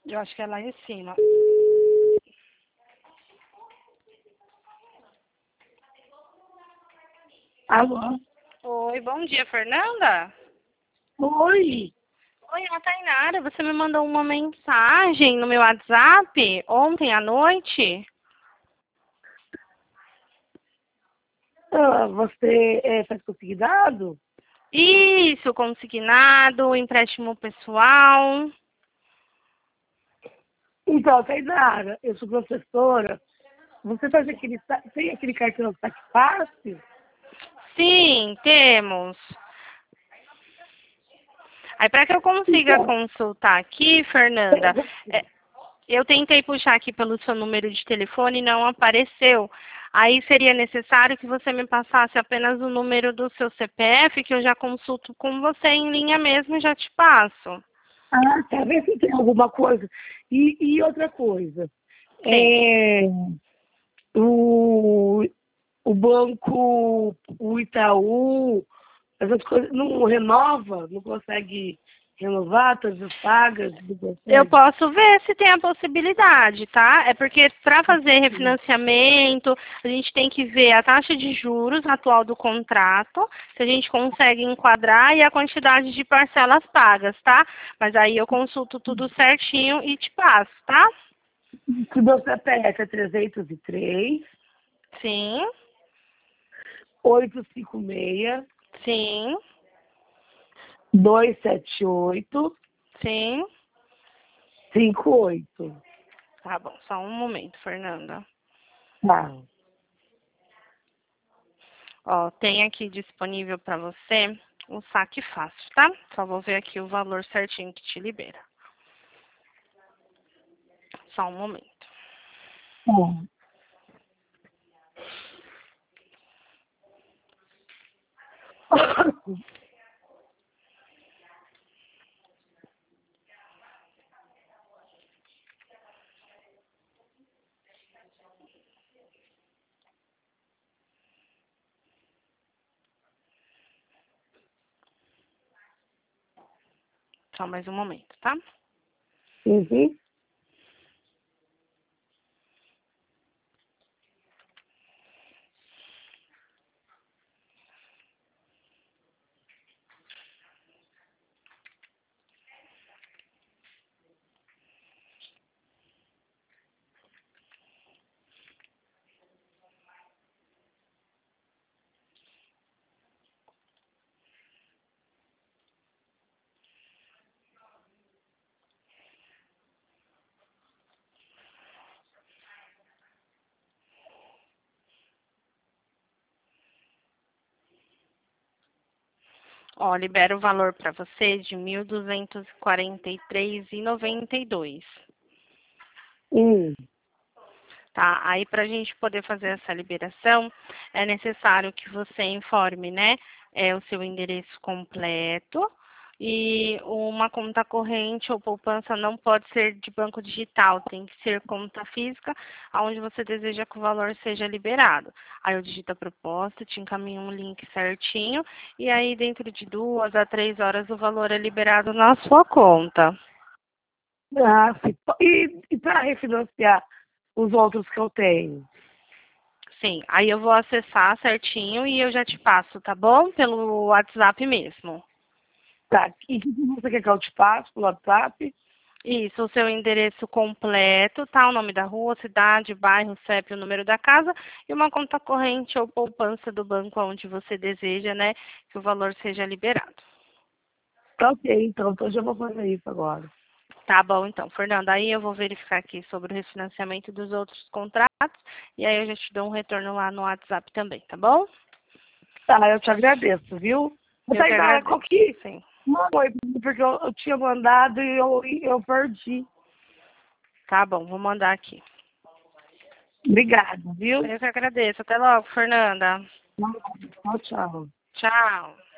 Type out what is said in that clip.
Eu acho que é lá em cima. Alô? Oi, bom dia, Fernanda. Oi. Oi, é a Tainara. Você me mandou uma mensagem no meu WhatsApp ontem à noite. Você faz consignado? Isso, consignado, empréstimo pessoal. Então, Tainara, eu sou professora. Você faz tem aquele cartão Saque Fácil? Sim, temos. Aí, para que eu consiga Então, consultar aqui, Fernanda, eu tentei puxar aqui pelo seu número de telefone e não apareceu. Aí seria necessário que você me passasse apenas o número do seu CPF, que eu já consulto com você em linha mesmo e já te passo. tá, vê se tem alguma coisa. E outra coisa, Sim. é, o, o banco, o Itaú, essas coisas, não renova, não consegue renovar todas as pagas, não Eu consegue. posso ver se tem a possibilidade, tá? É porque para fazer refinanciamento, a gente tem que ver a taxa de juros atual do contrato, se a gente consegue enquadrar e a quantidade de parcelas pagas, tá? Mas aí eu consulto tudo certinho e te passo, tá? Que meu CPF é 303 Sim, 856 sim, 278 sim. 58. Tá bom, só um momento, Fernanda. Tá. Ó, tem aqui disponível para você o saque fácil, tá? Só vou ver aqui o valor certinho que te libera. Só um momento. Bom. Só mais um momento, tá? Uhum. Ó, libera o valor para você de 1.243,92. Hum. Tá? Aí, para a gente poder fazer essa liberação, é necessário que você informe, né, o seu endereço completo e uma conta corrente ou poupança não pode ser de banco digital, tem que ser conta física, onde você deseja que o valor seja liberado. Aí eu digito a proposta, te encaminho um link certinho e aí dentro de 2 a 3 horas o valor é liberado na sua conta. Ah, sim. E para refinanciar os outros que eu tenho? Sim, aí eu vou acessar certinho e eu já te passo, tá bom? Pelo WhatsApp mesmo. Tá. E o que você quer que eu te passe pelo WhatsApp? Isso, o seu endereço completo, tá? O nome da rua, cidade, bairro, CEP, o número da casa e uma conta corrente ou poupança do banco onde você deseja, né, que o valor seja liberado. Tá, ok, então eu já vou fazer isso agora. Tá bom, então, Fernanda, aí eu vou verificar aqui sobre o refinanciamento dos outros contratos e aí eu já te dou um retorno lá no WhatsApp também, tá bom? Tá, eu te agradeço, viu? Eu que Tainara, qual agradeço. que Sim. não foi, porque eu tinha mandado e eu perdi. Tá bom, vou mandar aqui. Obrigada, viu? Eu que agradeço. Até logo, Fernanda. Tchau, tchau. Tchau.